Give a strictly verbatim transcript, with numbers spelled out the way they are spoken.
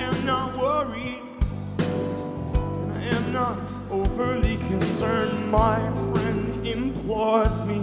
am not worried, and I am not overly concerned. My friend implores me